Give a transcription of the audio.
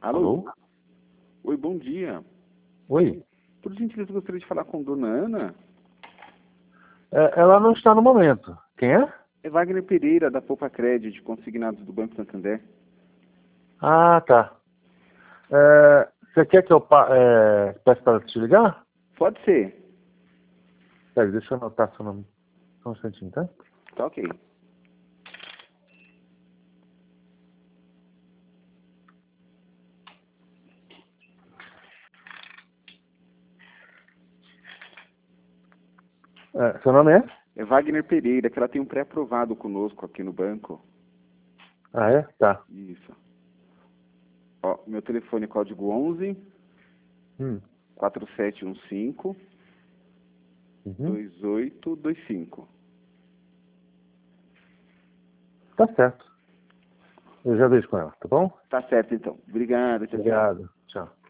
Alô? Alô? Oi, bom dia. Oi? Por gentileza, eu gostaria de falar com Dona Ana. Ela não está no momento. Quem é? É Wagner Pereira, da Poupa Crédito, consignados do Banco Santander. Ah, tá. Você quer que eu peça para ela te ligar? Pode ser. Peraí, deixa eu anotar seu nome. Só um instantinho, tá? Tá ok. Seu nome é? É Wagner Pereira, que ela tem um pré-aprovado conosco aqui no banco. Ah, é? Tá. Isso. Ó, meu telefone é código 11 Hum. 4715 Uhum. 2825. Tá certo. Eu já vejo com ela, tá bom? Tá certo, então. Obrigado. Tchau, tchau. Obrigado. Tchau.